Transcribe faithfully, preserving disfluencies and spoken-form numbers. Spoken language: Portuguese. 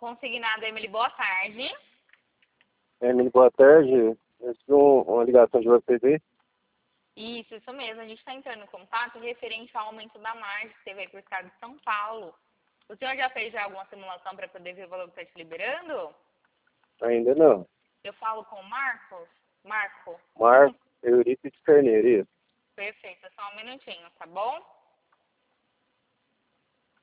Consignado, Emily, boa tarde. Emily, boa tarde. Eu recebi uma ligação de vocês aí. Isso, isso mesmo. A gente está entrando em contato referente ao aumento da margem que teve aí para o estado de São Paulo. O senhor já fez já alguma simulação para poder ver o valor que está te liberando? Ainda não. Eu falo com o Marcos? Marco? Marco Eurípides Carneiro, isso. Perfeito, só um minutinho, tá bom?